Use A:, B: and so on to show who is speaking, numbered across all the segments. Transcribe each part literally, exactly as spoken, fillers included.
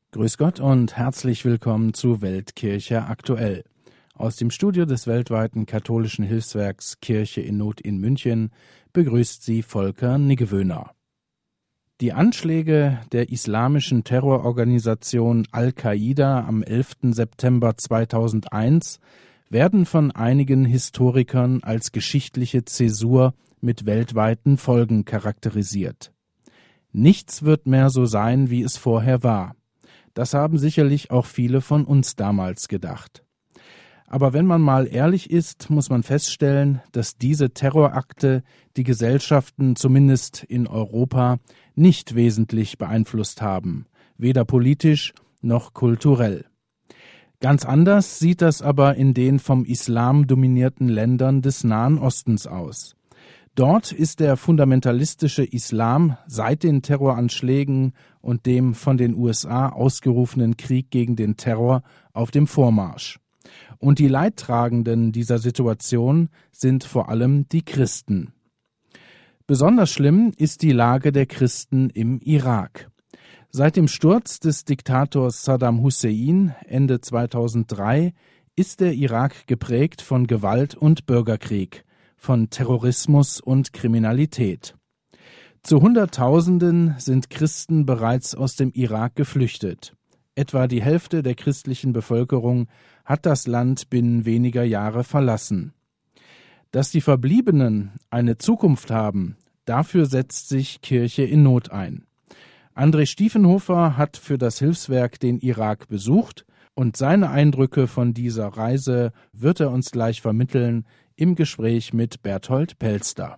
A: Grüß Gott und herzlich willkommen zu Weltkirche aktuell. Aus dem Studio des weltweiten katholischen Hilfswerks Kirche in Not in München begrüßt Sie Volker Niggewöhner. Die Anschläge der islamischen Terrororganisation Al-Qaida am elften September zweitausendeins werden von einigen Historikern als geschichtliche Zäsur mit weltweiten Folgen charakterisiert. Nichts wird mehr so sein, wie es vorher war. Das haben sicherlich auch viele von uns damals gedacht. Aber wenn man mal ehrlich ist, muss man feststellen, dass diese Terrorakte die Gesellschaften zumindest in Europa nicht wesentlich beeinflusst haben, weder politisch noch kulturell. Ganz anders sieht das aber in den vom Islam dominierten Ländern des Nahen Ostens aus. Dort ist der fundamentalistische Islam seit den Terroranschlägen und dem von den U S A ausgerufenen Krieg gegen den Terror auf dem Vormarsch. Und die Leidtragenden dieser Situation sind vor allem die Christen. Besonders schlimm ist die Lage der Christen im Irak. Seit dem Sturz des Diktators Saddam Hussein Ende zweitausenddrei ist der Irak geprägt von Gewalt und Bürgerkrieg, von Terrorismus und Kriminalität. Zu Hunderttausenden sind Christen bereits aus dem Irak geflüchtet. Etwa die Hälfte der christlichen Bevölkerung hat das Land binnen weniger Jahre verlassen. Dass die Verbliebenen eine Zukunft haben, dafür setzt sich Kirche in Not ein. André Stiefenhofer hat für das Hilfswerk den Irak besucht und seine Eindrücke von dieser Reise wird er uns gleich vermitteln im Gespräch mit Berthold Pelster.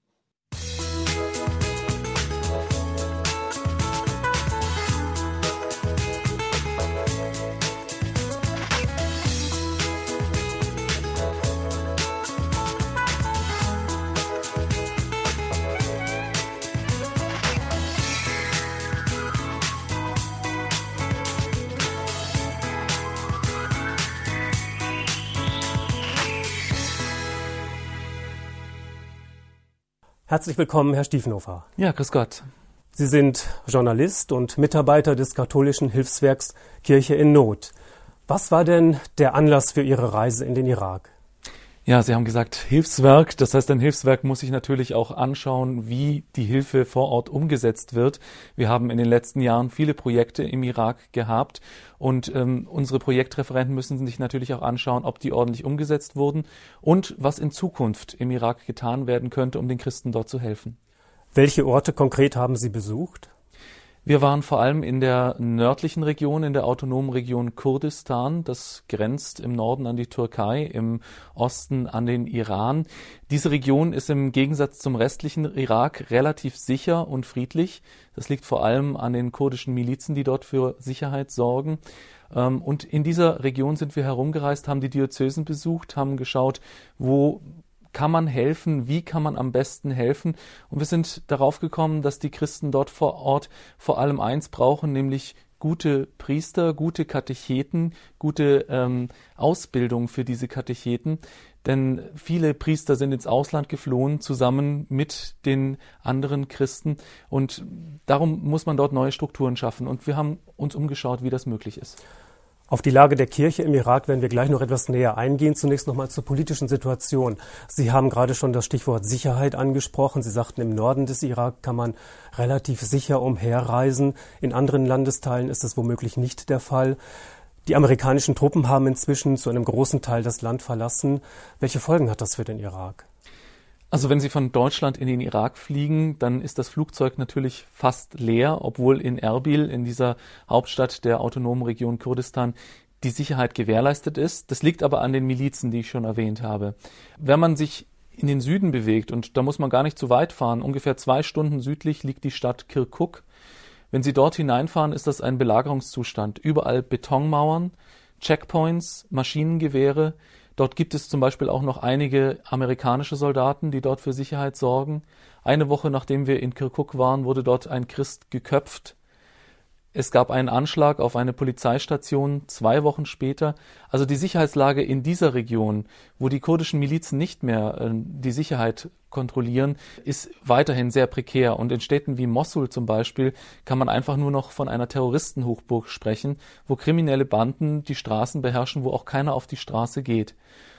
B: Herzlich willkommen, Herr Stiefenhofer.
C: Ja, grüß Gott.
B: Sie sind Journalist und Mitarbeiter des katholischen Hilfswerks Kirche in Not. Was war denn der Anlass für Ihre Reise in den Irak?
C: Ja, Sie haben gesagt Hilfswerk. Das heißt, ein Hilfswerk muss sich natürlich auch anschauen, wie die Hilfe vor Ort umgesetzt wird. Wir haben in den letzten Jahren viele Projekte im Irak gehabt und ähm, unsere Projektreferenten müssen sich natürlich auch anschauen, ob die ordentlich umgesetzt wurden und was in Zukunft im Irak getan werden könnte, um den Christen dort zu helfen.
B: Welche Orte konkret haben Sie besucht?
C: Wir waren vor allem in der nördlichen Region, in der autonomen Region Kurdistan. Das grenzt im Norden an die Türkei, im Osten an den Iran. Diese Region ist im Gegensatz zum restlichen Irak relativ sicher und friedlich. Das liegt vor allem an den kurdischen Milizen, die dort für Sicherheit sorgen. Und in dieser Region sind wir herumgereist, haben die Diözesen besucht, haben geschaut, wo kann man helfen, wie kann man am besten helfen? Und wir sind darauf gekommen, dass die Christen dort vor Ort vor allem eins brauchen, nämlich gute Priester, gute Katecheten, gute ähm, Ausbildung für diese Katecheten. Denn viele Priester sind ins Ausland geflohen, zusammen mit den anderen Christen. Und darum muss man dort neue Strukturen schaffen. Und wir haben uns umgeschaut, wie das möglich ist.
B: Auf die Lage der Kirche im Irak werden wir gleich noch etwas näher eingehen. Zunächst noch mal zur politischen Situation. Sie haben gerade schon das Stichwort Sicherheit angesprochen. Sie sagten, im Norden des Irak kann man relativ sicher umherreisen. In anderen Landesteilen ist das womöglich nicht der Fall. Die amerikanischen Truppen haben inzwischen zu einem großen Teil das Land verlassen. Welche Folgen hat das für den Irak?
C: Also wenn Sie von Deutschland in den Irak fliegen, dann ist das Flugzeug natürlich fast leer, obwohl in Erbil, in dieser Hauptstadt der autonomen Region Kurdistan, die Sicherheit gewährleistet ist. Das liegt aber an den Milizen, die ich schon erwähnt habe. Wenn man sich in den Süden bewegt, und da muss man gar nicht zu weit fahren, ungefähr zwei Stunden südlich liegt die Stadt Kirkuk. Wenn Sie dort hineinfahren, ist das ein Belagerungszustand. Überall Betonmauern, Checkpoints, Maschinengewehre. Dort gibt es zum Beispiel auch noch einige amerikanische Soldaten, die dort für Sicherheit sorgen. Eine Woche nachdem wir in Kirkuk waren, wurde dort ein Christ geköpft. Es gab einen Anschlag auf eine Polizeistation zwei Wochen später. Also die Sicherheitslage in dieser Region, wo die kurdischen Milizen nicht mehr äh, die Sicherheit kontrollieren, ist weiterhin sehr prekär. Und in Städten wie Mossul zum Beispiel kann man einfach nur noch von einer Terroristenhochburg sprechen, wo kriminelle Banden die Straßen beherrschen, wo auch keiner auf die Straße geht.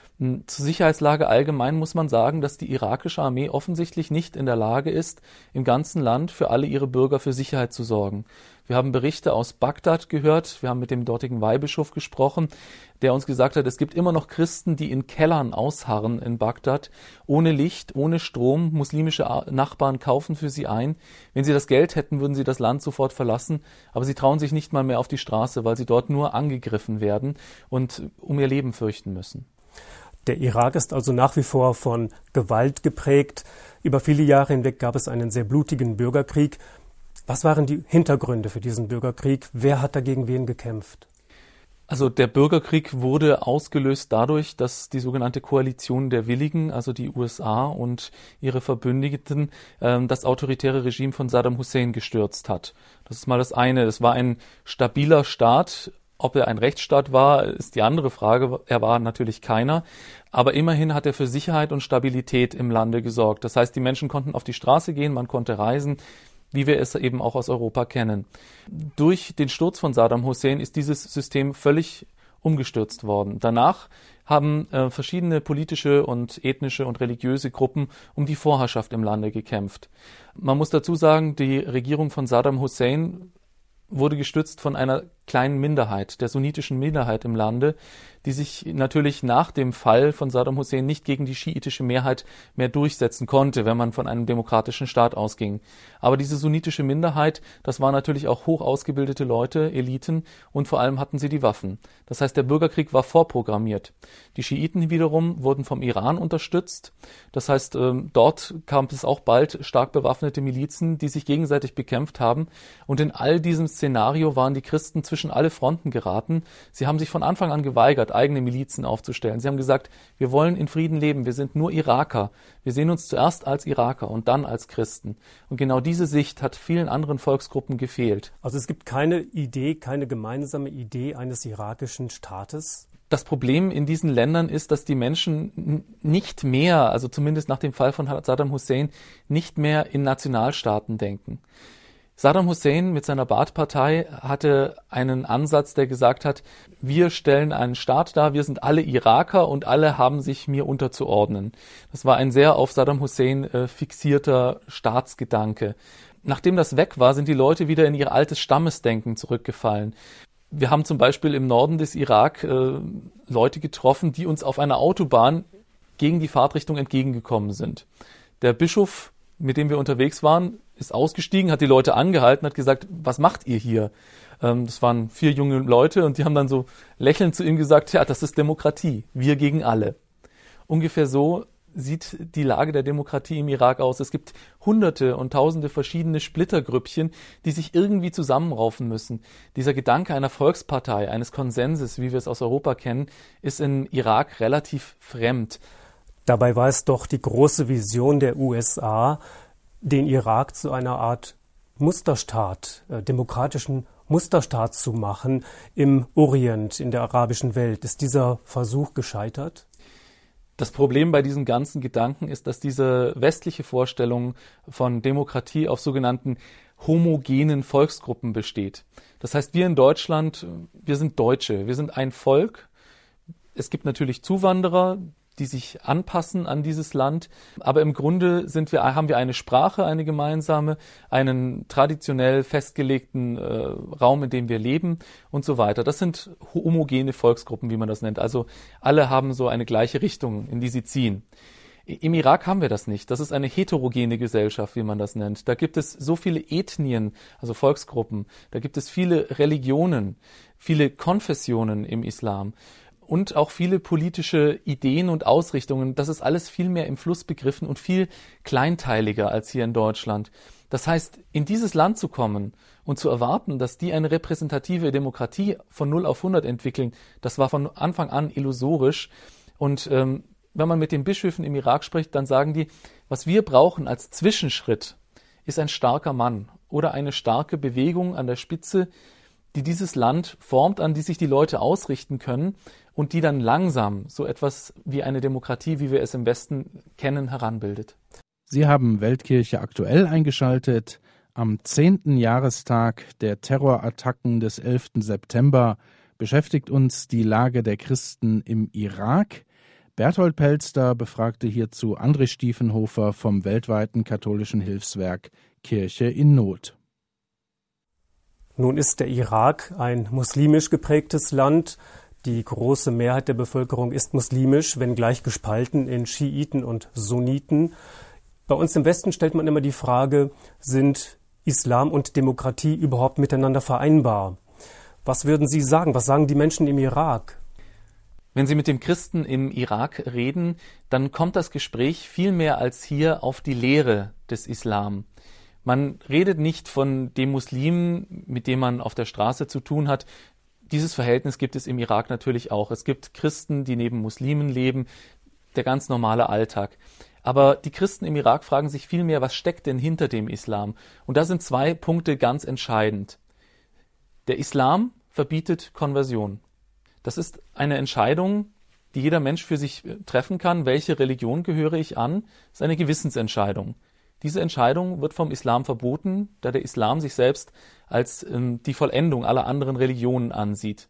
C: Zur Sicherheitslage allgemein muss man sagen, dass die irakische Armee offensichtlich nicht in der Lage ist, im ganzen Land für alle ihre Bürger für Sicherheit zu sorgen. Wir haben Berichte aus Bagdad gehört, wir haben mit dem dortigen Weihbischof gesprochen, der uns gesagt hat, es gibt immer noch Christen, die in Kellern ausharren in Bagdad, ohne Licht, ohne Strom. Muslimische Nachbarn kaufen für sie ein. Wenn sie das Geld hätten, würden sie das Land sofort verlassen, aber sie trauen sich nicht mal mehr auf die Straße, weil sie dort nur angegriffen werden und um ihr Leben fürchten müssen.
B: Der Irak ist also nach wie vor von Gewalt geprägt. Über viele Jahre hinweg gab es einen sehr blutigen Bürgerkrieg. Was waren die Hintergründe für diesen Bürgerkrieg? Wer hat dagegen wen gekämpft?
C: Also der Bürgerkrieg wurde ausgelöst dadurch, dass die sogenannte Koalition der Willigen, also die U S A und ihre Verbündeten, äh, das autoritäre Regime von Saddam Hussein gestürzt hat. Das ist mal das eine. Es war ein stabiler Staat. Ob er ein Rechtsstaat war, ist die andere Frage. Er war natürlich keiner. Aber immerhin hat er für Sicherheit und Stabilität im Lande gesorgt. Das heißt, die Menschen konnten auf die Straße gehen, man konnte reisen, wie wir es eben auch aus Europa kennen. Durch den Sturz von Saddam Hussein ist dieses System völlig umgestürzt worden. Danach haben äh, verschiedene politische und ethnische und religiöse Gruppen um die Vorherrschaft im Lande gekämpft. Man muss dazu sagen, die Regierung von Saddam Hussein wurde gestützt von einer kleinen Minderheit, der sunnitischen Minderheit im Lande, die sich natürlich nach dem Fall von Saddam Hussein nicht gegen die schiitische Mehrheit mehr durchsetzen konnte, wenn man von einem demokratischen Staat ausging. Aber diese sunnitische Minderheit, das waren natürlich auch hoch ausgebildete Leute, Eliten, und vor allem hatten sie die Waffen. Das heißt, der Bürgerkrieg war vorprogrammiert. Die Schiiten wiederum wurden vom Iran unterstützt. Das heißt, dort kam es auch bald stark bewaffnete Milizen, die sich gegenseitig bekämpft haben. Und in all diesem Szenario waren die Christen zwischen alle Fronten geraten. Sie haben sich von Anfang an geweigert, eigene Milizen aufzustellen. Sie haben gesagt, wir wollen in Frieden leben, wir sind nur Iraker. Wir sehen uns zuerst als Iraker und dann als Christen. Und genau diese Sicht hat vielen anderen Volksgruppen gefehlt.
B: Also es gibt keine Idee, keine gemeinsame Idee eines irakischen Staates?
C: Das Problem in diesen Ländern ist, dass die Menschen nicht mehr, also zumindest nach dem Fall von Saddam Hussein, nicht mehr in Nationalstaaten denken. Saddam Hussein mit seiner Baath-Partei hatte einen Ansatz, der gesagt hat, wir stellen einen Staat dar, wir sind alle Iraker und alle haben sich mir unterzuordnen. Das war ein sehr auf Saddam Hussein äh, fixierter Staatsgedanke. Nachdem das weg war, sind die Leute wieder in ihr altes Stammesdenken zurückgefallen. Wir haben zum Beispiel im Norden des Irak äh, Leute getroffen, die uns auf einer Autobahn gegen die Fahrtrichtung entgegengekommen sind. Der Bischof, mit dem wir unterwegs waren, ist ausgestiegen, hat die Leute angehalten, hat gesagt, was macht ihr hier? Ähm, das waren vier junge Leute und die haben dann so lächelnd zu ihm gesagt, ja, das ist Demokratie, wir gegen alle. Ungefähr so sieht die Lage der Demokratie im Irak aus. Es gibt hunderte und tausende verschiedene Splittergrüppchen, die sich irgendwie zusammenraufen müssen. Dieser Gedanke einer Volkspartei, eines Konsenses, wie wir es aus Europa kennen, ist im Irak relativ fremd.
B: Dabei war es doch die große Vision der U S A, den Irak zu einer Art Musterstaat, äh, demokratischen Musterstaat zu machen im Orient, in der arabischen Welt. Ist dieser Versuch gescheitert?
C: Das Problem bei diesen ganzen Gedanken ist, dass diese westliche Vorstellung von Demokratie auf sogenannten homogenen Volksgruppen besteht. Das heißt, wir in Deutschland, wir sind Deutsche, wir sind ein Volk. Es gibt natürlich Zuwanderer, die sich anpassen an dieses Land. Aber im Grunde sind wir, haben wir eine Sprache, eine gemeinsame, einen traditionell festgelegten äh, Raum, in dem wir leben und so weiter. Das sind homogene Volksgruppen, wie man das nennt. Also alle haben so eine gleiche Richtung, in die sie ziehen. Im Irak haben wir das nicht. Das ist eine heterogene Gesellschaft, wie man das nennt. Da gibt es so viele Ethnien, also Volksgruppen. Da gibt es viele Religionen, viele Konfessionen im Islam. Und auch viele politische Ideen und Ausrichtungen. Das ist alles viel mehr im Fluss begriffen und viel kleinteiliger als hier in Deutschland. Das heißt, in dieses Land zu kommen und zu erwarten, dass die eine repräsentative Demokratie von null auf hundert entwickeln, das war von Anfang an illusorisch. Und ähm, wenn man mit den Bischöfen im Irak spricht, dann sagen die, was wir brauchen als Zwischenschritt, ist ein starker Mann oder eine starke Bewegung an der Spitze, die dieses Land formt, an die sich die Leute ausrichten können und die dann langsam so etwas wie eine Demokratie, wie wir es im Westen kennen, heranbildet.
A: Sie haben Weltkirche aktuell eingeschaltet. Am zehnten Jahrestag der Terrorattacken des elften September beschäftigt uns die Lage der Christen im Irak. Berthold Pelster befragte hierzu André Stiefenhofer vom weltweiten katholischen Hilfswerk Kirche in Not.
B: Nun ist der Irak ein muslimisch geprägtes Land. Die große Mehrheit der Bevölkerung ist muslimisch, wenngleich gespalten in Schiiten und Sunniten. Bei uns im Westen stellt man immer die Frage, sind Islam und Demokratie überhaupt miteinander vereinbar? Was würden Sie sagen? Was sagen die Menschen im Irak?
C: Wenn Sie mit dem Christen im Irak reden, dann kommt das Gespräch viel mehr als hier auf die Lehre des Islam. Man redet nicht von dem Muslim, mit dem man auf der Straße zu tun hat. Dieses Verhältnis gibt es im Irak natürlich auch. Es gibt Christen, die neben Muslimen leben, der ganz normale Alltag. Aber die Christen im Irak fragen sich vielmehr, was steckt denn hinter dem Islam? Und da sind zwei Punkte ganz entscheidend. Der Islam verbietet Konversion. Das ist eine Entscheidung, die jeder Mensch für sich treffen kann. Welche Religion gehöre ich an? Das ist eine Gewissensentscheidung. Diese Entscheidung wird vom Islam verboten, da der Islam sich selbst als ähm, die Vollendung aller anderen Religionen ansieht.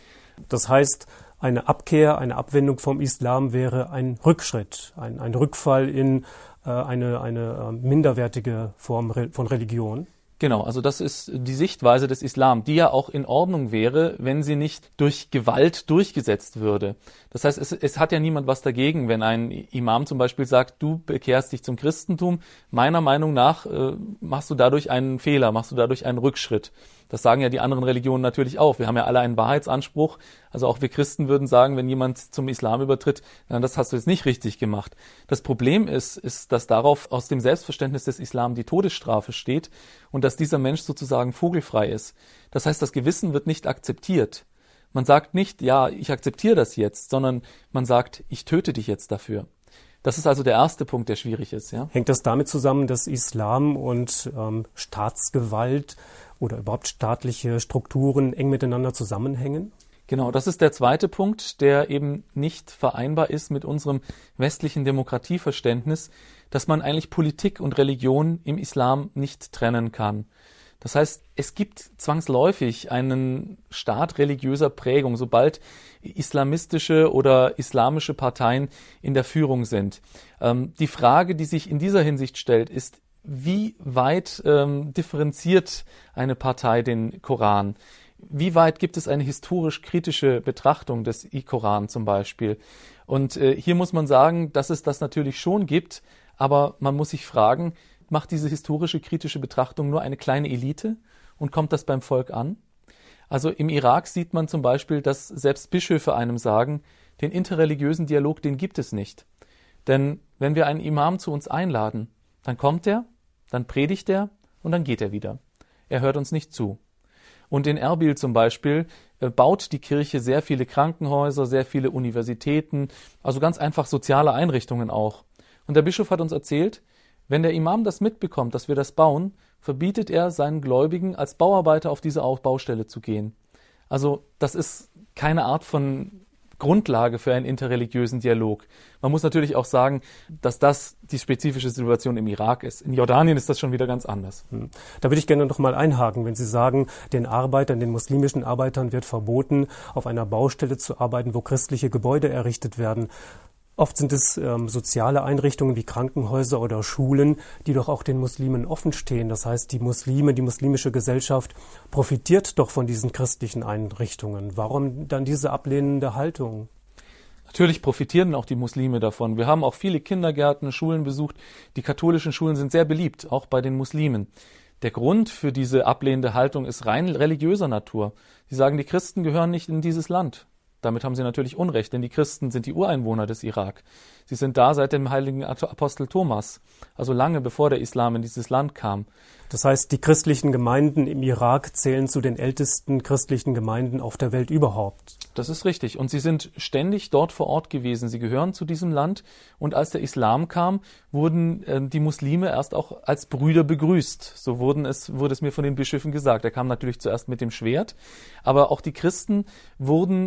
B: Das heißt, eine Abkehr, eine Abwendung vom Islam wäre ein Rückschritt, ein, ein Rückfall in äh, eine, eine äh, minderwertige Form re- von Religion.
C: Genau, also das ist die Sichtweise des Islam, die ja auch in Ordnung wäre, wenn sie nicht durch Gewalt durchgesetzt würde. Das heißt, es, es hat ja niemand was dagegen, wenn ein Imam zum Beispiel sagt, du bekehrst dich zum Christentum. Meiner Meinung nach äh, machst du dadurch einen Fehler, machst du dadurch einen Rückschritt. Das sagen ja die anderen Religionen natürlich auch. Wir haben ja alle einen Wahrheitsanspruch. Also auch wir Christen würden sagen, wenn jemand zum Islam übertritt, na, das hast du jetzt nicht richtig gemacht. Das Problem ist, ist, dass darauf aus dem Selbstverständnis des Islam die Todesstrafe steht und dass dieser Mensch sozusagen vogelfrei ist. Das heißt, das Gewissen wird nicht akzeptiert. Man sagt nicht, ja, ich akzeptiere das jetzt, sondern man sagt, ich töte dich jetzt dafür. Das ist also der erste Punkt, der schwierig ist. Ja?
B: Hängt das damit zusammen, dass Islam und ähm, Staatsgewalt oder überhaupt staatliche Strukturen eng miteinander zusammenhängen?
C: Genau, das ist der zweite Punkt, der eben nicht vereinbar ist mit unserem westlichen Demokratieverständnis, dass man eigentlich Politik und Religion im Islam nicht trennen kann. Das heißt, es gibt zwangsläufig einen Staat religiöser Prägung, sobald islamistische oder islamische Parteien in der Führung sind. Ähm, die Frage, die sich in dieser Hinsicht stellt, ist, wie weit ähm, differenziert eine Partei den Koran? Wie weit gibt es eine historisch-kritische Betrachtung des Koran zum Beispiel? Und äh, hier muss man sagen, dass es das natürlich schon gibt, aber man muss sich fragen, macht diese historische kritische Betrachtung nur eine kleine Elite und kommt das beim Volk an? Also im Irak sieht man zum Beispiel, dass selbst Bischöfe einem sagen, den interreligiösen Dialog, den gibt es nicht. Denn wenn wir einen Imam zu uns einladen, dann kommt er, dann predigt er und dann geht er wieder. Er hört uns nicht zu. Und in Erbil zum Beispiel äh, baut die Kirche sehr viele Krankenhäuser, sehr viele Universitäten, also ganz einfach soziale Einrichtungen auch. Und der Bischof hat uns erzählt, wenn der Imam das mitbekommt, dass wir das bauen, verbietet er seinen Gläubigen, als Bauarbeiter auf diese Baustelle zu gehen. Also das ist keine Art von Grundlage für einen interreligiösen Dialog. Man muss natürlich auch sagen, dass das die spezifische Situation im Irak ist. In Jordanien ist das schon wieder ganz anders.
B: Da würde ich gerne noch mal einhaken, wenn Sie sagen, den Arbeitern, den muslimischen Arbeitern wird verboten, auf einer Baustelle zu arbeiten, wo christliche Gebäude errichtet werden. Oft sind es ähm, soziale Einrichtungen wie Krankenhäuser oder Schulen, die doch auch den Muslimen offen stehen. Das heißt, die Muslime, die muslimische Gesellschaft profitiert doch von diesen christlichen Einrichtungen. Warum dann diese ablehnende Haltung?
C: Natürlich profitieren auch die Muslime davon. Wir haben auch viele Kindergärten, Schulen besucht. Die katholischen Schulen sind sehr beliebt, auch bei den Muslimen. Der Grund für diese ablehnende Haltung ist rein religiöser Natur. Sie sagen, die Christen gehören nicht in dieses Land. Damit haben sie natürlich Unrecht, denn die Christen sind die Ureinwohner des Irak. Sie sind da seit dem heiligen Apostel Thomas, also lange bevor der Islam in dieses Land kam.
B: Das heißt, die christlichen Gemeinden im Irak zählen zu den ältesten christlichen Gemeinden auf der Welt überhaupt.
C: Das ist richtig. Und sie sind ständig dort vor Ort gewesen. Sie gehören zu diesem Land. Und als der Islam kam, wurden äh, die Muslime erst auch als Brüder begrüßt. So wurden es, wurde es mir von den Bischöfen gesagt. Er kam natürlich zuerst mit dem Schwert. Aber auch die Christen wurden von den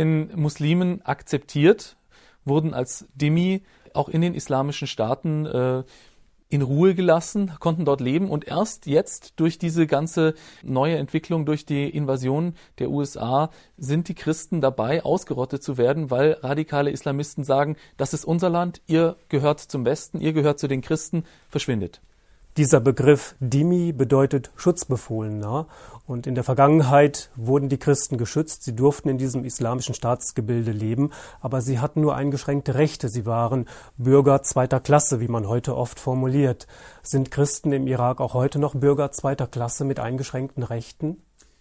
C: den Muslimen akzeptiert, wurden als Dhimmi auch in den islamischen Staaten äh, in Ruhe gelassen, konnten dort leben und erst jetzt durch diese ganze neue Entwicklung, durch die Invasion der U S A sind die Christen dabei, ausgerottet zu werden, weil radikale Islamisten sagen, das ist unser Land, ihr gehört zum Westen, ihr gehört zu den Christen, verschwindet.
B: Dieser Begriff Dhimmi bedeutet Schutzbefohlener und in der Vergangenheit wurden die Christen geschützt. Sie durften in diesem islamischen Staatsgebilde leben, aber sie hatten nur eingeschränkte Rechte. Sie waren Bürger zweiter Klasse, wie man heute oft formuliert. Sind Christen im Irak auch heute noch Bürger zweiter Klasse mit eingeschränkten Rechten?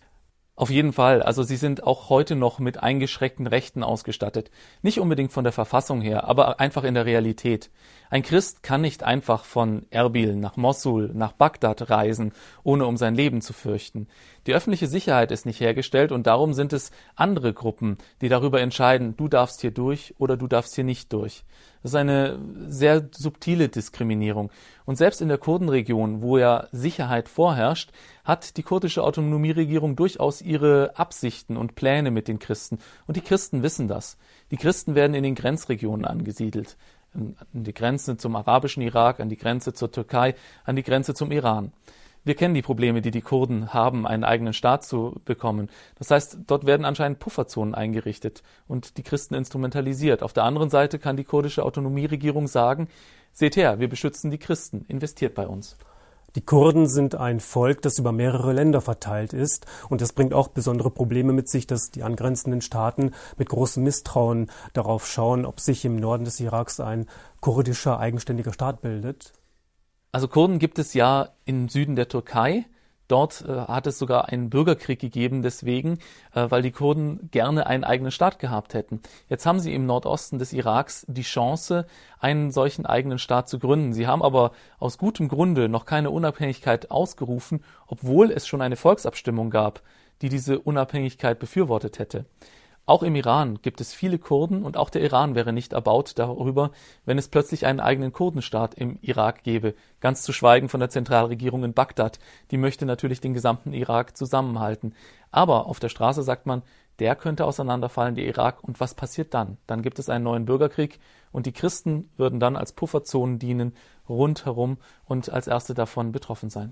C: Auf jeden Fall. Also sie sind auch heute noch mit eingeschränkten Rechten ausgestattet. Nicht unbedingt von der Verfassung her, aber einfach in der Realität. Ein Christ kann nicht einfach von Erbil nach Mossul, nach Bagdad reisen, ohne um sein Leben zu fürchten. Die öffentliche Sicherheit ist nicht hergestellt und darum sind es andere Gruppen, die darüber entscheiden, du darfst hier durch oder du darfst hier nicht durch. Das ist eine sehr subtile Diskriminierung. Und selbst in der Kurdenregion, wo ja Sicherheit vorherrscht, hat die kurdische Autonomieregierung durchaus ihre Absichten und Pläne mit den Christen. Und die Christen wissen das. Die Christen werden in den Grenzregionen angesiedelt. An die Grenze zum arabischen Irak, an die Grenze zur Türkei, an die Grenze zum Iran. Wir kennen die Probleme, die die Kurden haben, einen eigenen Staat zu bekommen. Das heißt, dort werden anscheinend Pufferzonen eingerichtet und die Christen instrumentalisiert. Auf der anderen Seite kann die kurdische Autonomieregierung sagen, seht her, wir beschützen die Christen, investiert bei uns.
B: Die Kurden sind ein Volk, das über mehrere Länder verteilt ist. Und das bringt auch besondere Probleme mit sich, dass die angrenzenden Staaten mit großem Misstrauen darauf schauen, ob sich im Norden des Iraks ein kurdischer, eigenständiger Staat bildet.
C: Also Kurden gibt es ja im Süden der Türkei. Dort äh, hat es sogar einen Bürgerkrieg gegeben deswegen, äh, weil die Kurden gerne einen eigenen Staat gehabt hätten. Jetzt haben sie im Nordosten des Iraks die Chance, einen solchen eigenen Staat zu gründen. Sie haben aber aus gutem Grunde noch keine Unabhängigkeit ausgerufen, obwohl es schon eine Volksabstimmung gab, die diese Unabhängigkeit befürwortet hätte. Auch im Iran gibt es viele Kurden und auch der Iran wäre nicht erbaut darüber, wenn es plötzlich einen eigenen Kurdenstaat im Irak gäbe. Ganz zu schweigen von der Zentralregierung in Bagdad. Die möchte natürlich den gesamten Irak zusammenhalten. Aber auf der Straße sagt man, der könnte auseinanderfallen, der Irak. Und was passiert dann? Dann gibt es einen neuen Bürgerkrieg und die Christen würden dann als Pufferzonen dienen, rundherum und als erste davon betroffen sein.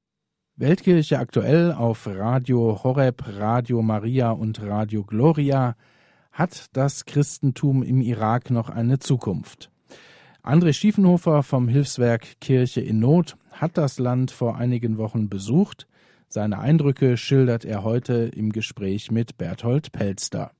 A: Weltkirche aktuell auf Radio Horeb, Radio Maria und Radio Gloria. Hat das Christentum im Irak noch eine Zukunft? André Stiefenhofer vom Hilfswerk Kirche in Not hat das Land vor einigen Wochen besucht. Seine Eindrücke schildert er heute im Gespräch mit Berthold Pelster.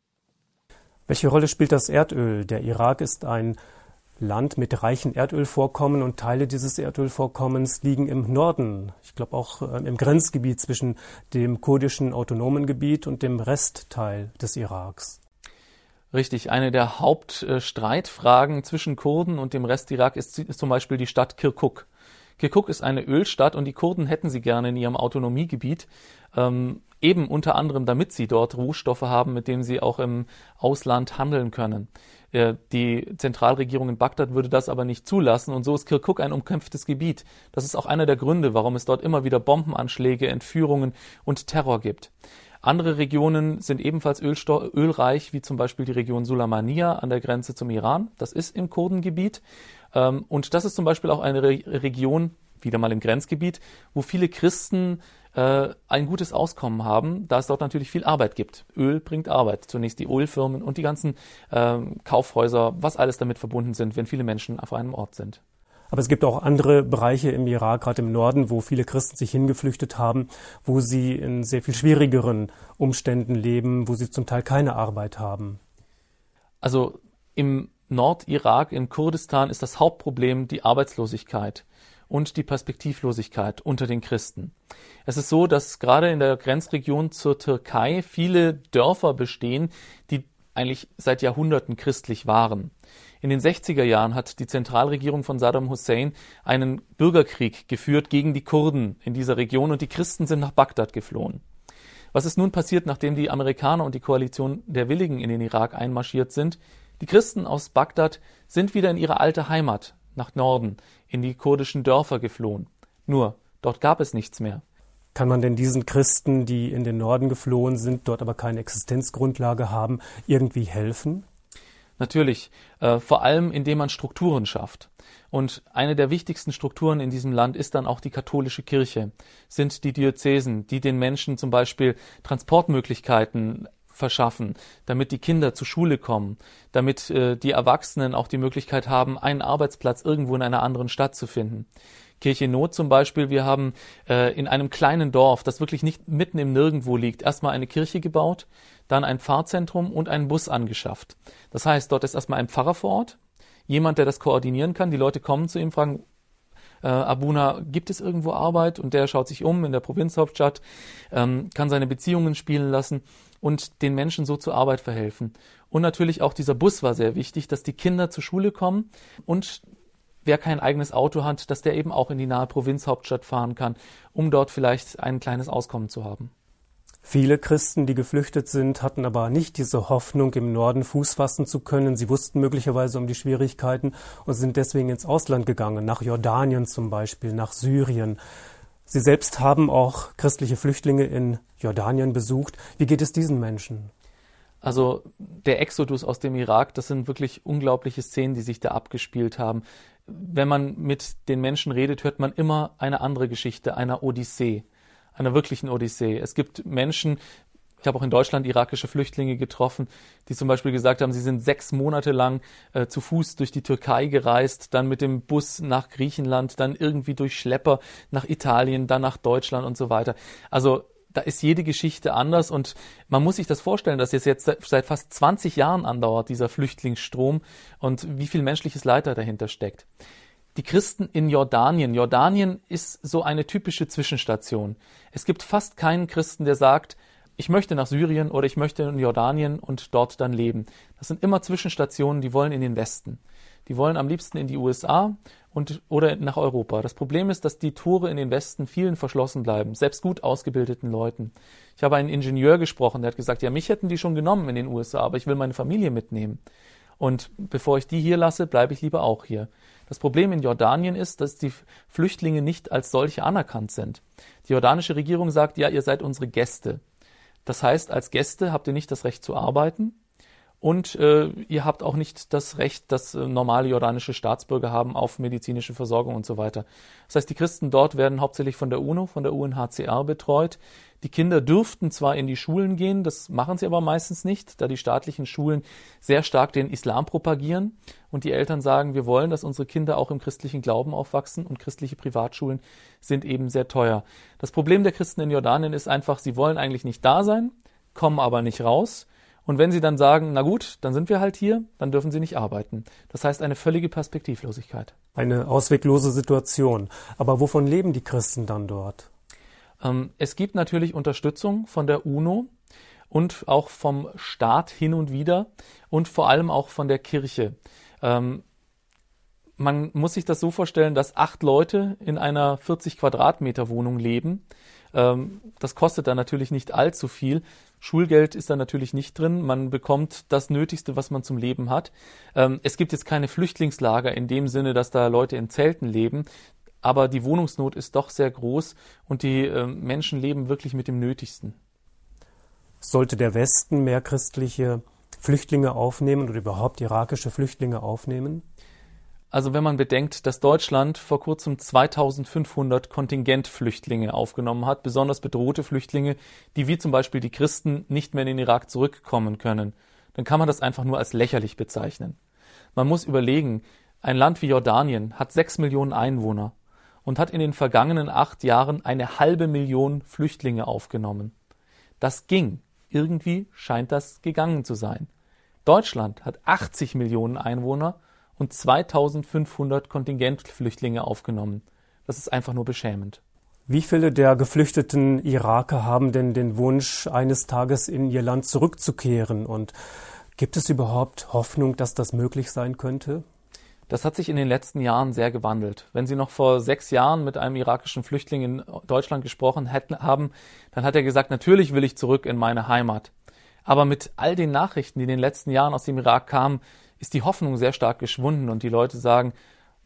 B: Welche Rolle spielt das Erdöl? Der Irak ist ein Land mit reichen Erdölvorkommen und Teile dieses Erdölvorkommens liegen im Norden. Ich glaube auch äh, im Grenzgebiet zwischen dem kurdischen autonomen Gebiet und dem Restteil des Iraks.
C: Richtig, eine der Hauptstreitfragen zwischen Kurden und dem Rest Irak ist, ist zum Beispiel die Stadt Kirkuk. Kirkuk ist eine Ölstadt und die Kurden hätten sie gerne in ihrem Autonomiegebiet, ähm, eben unter anderem, damit sie dort Rohstoffe haben, mit denen sie auch im Ausland handeln können. Die Zentralregierung in Bagdad würde das aber nicht zulassen und so ist Kirkuk ein umkämpftes Gebiet. Das ist auch einer der Gründe, warum es dort immer wieder Bombenanschläge, Entführungen und Terror gibt. Andere Regionen sind ebenfalls ölsto- ölreich, wie zum Beispiel die Region Sulaymaniyah an der Grenze zum Iran. Das ist im Kurdengebiet. Und das ist zum Beispiel auch eine Re- Region, wieder mal im Grenzgebiet, wo viele Christen äh, ein gutes Auskommen haben, da es dort natürlich viel Arbeit gibt. Öl bringt Arbeit. Zunächst die Ölfirmen und die ganzen äh, Kaufhäuser, was alles damit verbunden sind, wenn viele Menschen auf einem Ort sind.
B: Aber es gibt auch andere Bereiche im Irak, gerade im Norden, wo viele Christen sich hingeflüchtet haben, wo sie in sehr viel schwierigeren Umständen leben, wo sie zum Teil keine Arbeit haben.
C: Also im Nordirak, im Kurdistan, ist das Hauptproblem die Arbeitslosigkeit und die Perspektivlosigkeit unter den Christen. Es ist so, dass gerade in der Grenzregion zur Türkei viele Dörfer bestehen, die eigentlich seit Jahrhunderten christlich waren. In den sechziger Jahren hat die Zentralregierung von Saddam Hussein einen Bürgerkrieg geführt gegen die Kurden in dieser Region und die Christen sind nach Bagdad geflohen. Was ist nun passiert, nachdem die Amerikaner und die Koalition der Willigen in den Irak einmarschiert sind? Die Christen aus Bagdad sind wieder in ihre alte Heimat, nach Norden, in die kurdischen Dörfer geflohen. Nur, dort gab es nichts mehr.
B: Kann man denn diesen Christen, die in den Norden geflohen sind, dort aber keine Existenzgrundlage haben, irgendwie helfen?
C: Natürlich, äh, vor allem indem man Strukturen schafft. Und eine der wichtigsten Strukturen in diesem Land ist dann auch die katholische Kirche, sind die Diözesen, die den Menschen zum Beispiel Transportmöglichkeiten verschaffen, damit die Kinder zur Schule kommen, damit äh, die Erwachsenen auch die Möglichkeit haben, einen Arbeitsplatz irgendwo in einer anderen Stadt zu finden. Kirche in Not zum Beispiel, wir haben äh, in einem kleinen Dorf, das wirklich nicht mitten im Nirgendwo liegt, erstmal eine Kirche gebaut, dann ein Pfarrzentrum und einen Bus angeschafft. Das heißt, dort ist erstmal ein Pfarrer vor Ort, jemand, der das koordinieren kann. Die Leute kommen zu ihm, fragen, äh, Abuna, gibt es irgendwo Arbeit? Und der schaut sich um in der Provinzhauptstadt, ähm, kann seine Beziehungen spielen lassen und den Menschen so zur Arbeit verhelfen. Und natürlich auch dieser Bus war sehr wichtig, dass die Kinder zur Schule kommen und wer kein eigenes Auto hat, dass der eben auch in die nahe Provinzhauptstadt fahren kann, um dort vielleicht ein kleines Auskommen zu haben.
B: Viele Christen, die geflüchtet sind, hatten aber nicht diese Hoffnung, im Norden Fuß fassen zu können. Sie wussten möglicherweise um die Schwierigkeiten und sind deswegen ins Ausland gegangen, nach Jordanien zum Beispiel, nach Syrien. Sie selbst haben auch christliche Flüchtlinge in Jordanien besucht. Wie geht es diesen Menschen?
C: Also der Exodus aus dem Irak, das sind wirklich unglaubliche Szenen, die sich da abgespielt haben. Wenn man mit den Menschen redet, hört man immer eine andere Geschichte, einer Odyssee, einer wirklichen Odyssee. Es gibt Menschen, ich habe auch in Deutschland irakische Flüchtlinge getroffen, die zum Beispiel gesagt haben, sie sind sechs Monate lang äh, zu Fuß durch die Türkei gereist, dann mit dem Bus nach Griechenland, dann irgendwie durch Schlepper nach Italien, dann nach Deutschland und so weiter. Also da ist jede Geschichte anders und man muss sich das vorstellen, dass es jetzt seit fast zwanzig Jahren andauert, dieser Flüchtlingsstrom und wie viel menschliches Leid da dahinter steckt. Die Christen in Jordanien. Jordanien ist so eine typische Zwischenstation. Es gibt fast keinen Christen, der sagt, ich möchte nach Syrien oder ich möchte in Jordanien und dort dann leben. Das sind immer Zwischenstationen, die wollen in den Westen. Die wollen am liebsten in die U S A und oder nach Europa. Das Problem ist, dass die Tore in den Westen vielen verschlossen bleiben, selbst gut ausgebildeten Leuten. Ich habe einen Ingenieur gesprochen, der hat gesagt, ja, mich hätten die schon genommen in den U S A, aber ich will meine Familie mitnehmen. Und bevor ich die hier lasse, bleibe ich lieber auch hier. Das Problem in Jordanien ist, dass die Flüchtlinge nicht als solche anerkannt sind. Die jordanische Regierung sagt, ja, ihr seid unsere Gäste. Das heißt, als Gäste habt ihr nicht das Recht zu arbeiten. Und äh, ihr habt auch nicht das Recht, das äh, normale jordanische Staatsbürger haben auf medizinische Versorgung und so weiter. Das heißt, die Christen dort werden hauptsächlich von der UNO, von der U N H C R betreut. Die Kinder dürften zwar in die Schulen gehen, das machen sie aber meistens nicht, da die staatlichen Schulen sehr stark den Islam propagieren und die Eltern sagen, wir wollen, dass unsere Kinder auch im christlichen Glauben aufwachsen und christliche Privatschulen sind eben sehr teuer. Das Problem der Christen in Jordanien ist einfach, sie wollen eigentlich nicht da sein, kommen aber nicht raus. Und wenn sie dann sagen, na gut, dann sind wir halt hier, dann dürfen sie nicht arbeiten. Das heißt eine völlige Perspektivlosigkeit.
B: Eine ausweglose Situation. Aber wovon leben die Christen dann dort?
C: Ähm, es gibt natürlich Unterstützung von der UNO und auch vom Staat hin und wieder und vor allem auch von der Kirche. Ähm, man muss sich das so vorstellen, dass acht Leute in einer vierzig Quadratmeter Wohnung leben. Ähm, das kostet dann natürlich nicht allzu viel. Schulgeld ist da natürlich nicht drin. Man bekommt das Nötigste, was man zum Leben hat. Ähm, es gibt jetzt keine Flüchtlingslager in dem Sinne, dass da Leute in Zelten leben. Aber die Wohnungsnot ist doch sehr groß und die äh, Menschen leben wirklich mit dem Nötigsten.
B: Sollte der Westen mehr christliche Flüchtlinge aufnehmen oder überhaupt irakische Flüchtlinge aufnehmen?
C: Also wenn man bedenkt, dass Deutschland vor kurzem zweitausendfünfhundert Kontingentflüchtlinge aufgenommen hat, besonders bedrohte Flüchtlinge, die wie zum Beispiel die Christen nicht mehr in den Irak zurückkommen können, dann kann man das einfach nur als lächerlich bezeichnen. Man muss überlegen, ein Land wie Jordanien hat sechs Millionen Einwohner und hat in den vergangenen acht Jahren eine halbe Million Flüchtlinge aufgenommen. Das ging. Irgendwie scheint das gegangen zu sein. Deutschland hat achtzig Millionen Einwohner und zweitausendfünfhundert Kontingentflüchtlinge aufgenommen. Das ist einfach nur beschämend.
B: Wie viele der geflüchteten Iraker haben denn den Wunsch, eines Tages in ihr Land zurückzukehren? Und gibt es überhaupt Hoffnung, dass das möglich sein könnte?
C: Das hat sich in den letzten Jahren sehr gewandelt. Wenn Sie noch vor sechs Jahren mit einem irakischen Flüchtling in Deutschland gesprochen hätten, haben, dann hat er gesagt, natürlich will ich zurück in meine Heimat. Aber mit all den Nachrichten, die in den letzten Jahren aus dem Irak kamen, ist die Hoffnung sehr stark geschwunden und die Leute sagen,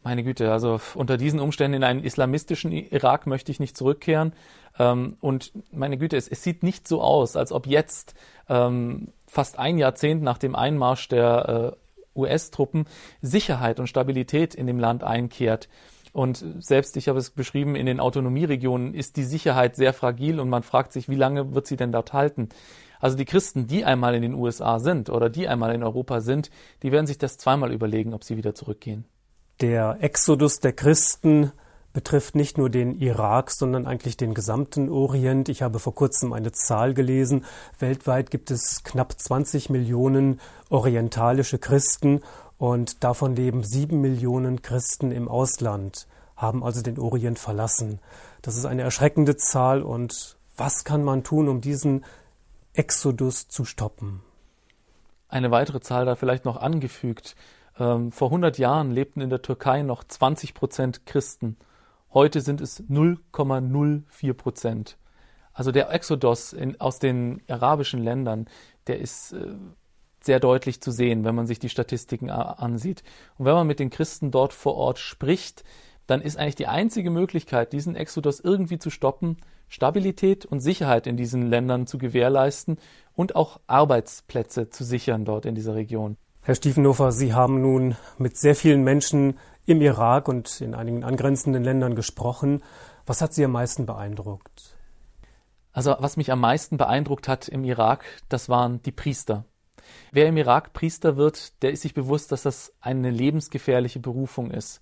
C: Meine Güte, also unter diesen Umständen in einen islamistischen Irak möchte ich nicht zurückkehren. Ähm, und meine Güte, es, es sieht nicht so aus, als ob jetzt, ähm, fast ein Jahrzehnt nach dem Einmarsch der äh, U S-Truppen, Sicherheit und Stabilität in dem Land einkehrt. Und selbst, ich habe es beschrieben, in den Autonomieregionen ist die Sicherheit sehr fragil und man fragt sich, wie lange wird sie denn dort halten? Also die Christen, die einmal in den U S A sind oder die einmal in Europa sind, die werden sich das zweimal überlegen, ob sie wieder zurückgehen.
B: Der Exodus der Christen betrifft nicht nur den Irak, sondern eigentlich den gesamten Orient. Ich habe vor kurzem eine Zahl gelesen. Weltweit gibt es knapp zwanzig Millionen orientalische Christen und davon leben sieben Millionen Christen im Ausland, haben also den Orient verlassen. Das ist eine erschreckende Zahl. Und was kann man tun, um diesen Exodus zu stoppen?
C: Eine weitere Zahl da vielleicht noch angefügt. Ähm, vor hundert Jahren lebten in der Türkei noch zwanzig Prozent Christen. Heute sind es null Komma null vier Prozent. Also der Exodus in, aus den arabischen Ländern, der ist äh, sehr deutlich zu sehen, wenn man sich die Statistiken a- ansieht. Und wenn man mit den Christen dort vor Ort spricht, dann ist eigentlich die einzige Möglichkeit, diesen Exodus irgendwie zu stoppen, Stabilität und Sicherheit in diesen Ländern zu gewährleisten und auch Arbeitsplätze zu sichern dort in dieser Region.
B: Herr Stiefenhofer, Sie haben nun mit sehr vielen Menschen im Irak und in einigen angrenzenden Ländern gesprochen. Was hat Sie am meisten beeindruckt?
C: Also was mich am meisten beeindruckt hat im Irak, das waren die Priester. Wer im Irak Priester wird, der ist sich bewusst, dass das eine lebensgefährliche Berufung ist.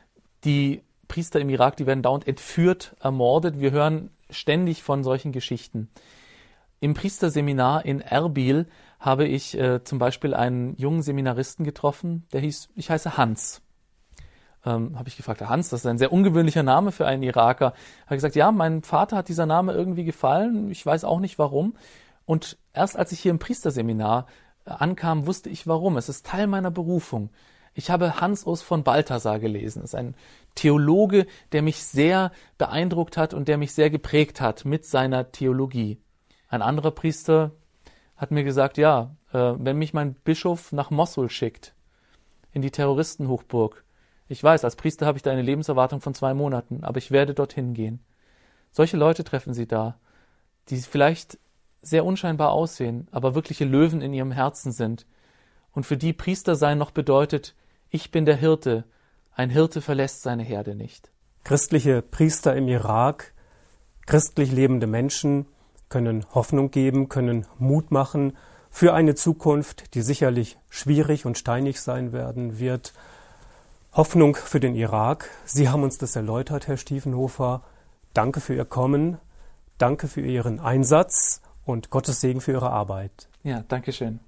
C: Die Priester im Irak, die werden dauernd entführt, ermordet. Wir hören ständig von solchen Geschichten. Im Priesterseminar in Erbil habe ich äh, zum Beispiel einen jungen Seminaristen getroffen, der hieß, ich heiße Hans. Ähm, habe ich gefragt, Hans, das ist ein sehr ungewöhnlicher Name für einen Iraker. Habe gesagt, ja, meinem Vater hat dieser Name irgendwie gefallen, ich weiß auch nicht warum. Und erst als ich hier im Priesterseminar äh, ankam, wusste ich warum. Es ist Teil meiner Berufung. Ich habe Hans Urs von Balthasar gelesen. Das ist ein Theologe, der mich sehr beeindruckt hat und der mich sehr geprägt hat mit seiner Theologie. Ein anderer Priester hat mir gesagt, ja, äh, wenn mich mein Bischof nach Mossul schickt, in die Terroristenhochburg, ich weiß, als Priester habe ich da eine Lebenserwartung von zwei Monaten, aber ich werde dorthin gehen. Solche Leute treffen Sie da, die vielleicht sehr unscheinbar aussehen, aber wirkliche Löwen in ihrem Herzen sind. Und für die Priester sein noch bedeutet, ich bin der Hirte, ein Hirte verlässt seine Herde nicht.
B: Christliche Priester im Irak, christlich lebende Menschen, können Hoffnung geben, können Mut machen für eine Zukunft, die sicherlich schwierig und steinig sein werden wird. Hoffnung für den Irak. Sie haben uns das erläutert, Herr Stiefenhofer. Danke für Ihr Kommen, danke für Ihren Einsatz und Gottes Segen für Ihre Arbeit.
C: Ja, danke schön.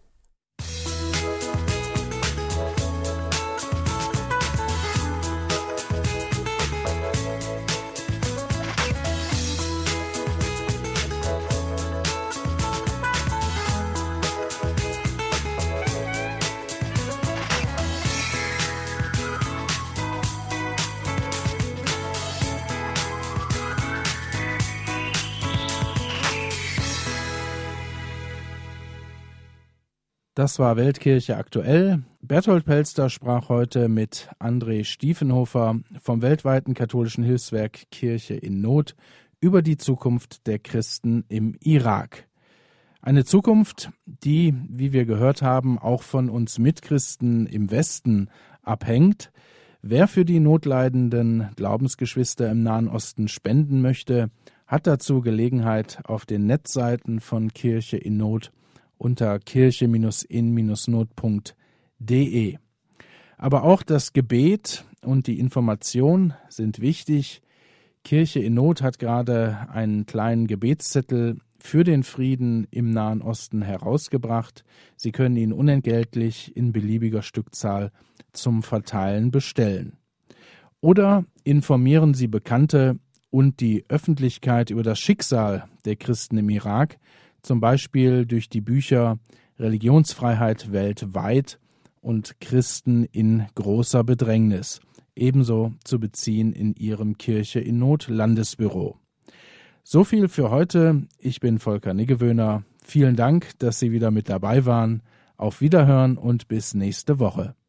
A: Das war Weltkirche aktuell. Berthold Pelster sprach heute mit André Stiefenhofer vom weltweiten katholischen Hilfswerk Kirche in Not über die Zukunft der Christen im Irak. Eine Zukunft, die, wie wir gehört haben, auch von uns Mitchristen im Westen abhängt. Wer für die notleidenden Glaubensgeschwister im Nahen Osten spenden möchte, hat dazu Gelegenheit auf den Netzseiten von Kirche in Not unter kirche in not punkt de. Aber auch das Gebet und die Information sind wichtig. Kirche in Not hat gerade einen kleinen Gebetszettel für den Frieden im Nahen Osten herausgebracht. Sie können ihn unentgeltlich in beliebiger Stückzahl zum Verteilen bestellen. Oder informieren Sie Bekannte und die Öffentlichkeit über das Schicksal der Christen im Irak, zum Beispiel durch die Bücher Religionsfreiheit weltweit und Christen in großer Bedrängnis, ebenso zu beziehen in Ihrem Kirche in Not Landesbüro. So viel für heute. Ich bin Volker Niggewöhner. Vielen Dank, dass Sie wieder mit dabei waren. Auf Wiederhören und bis nächste Woche.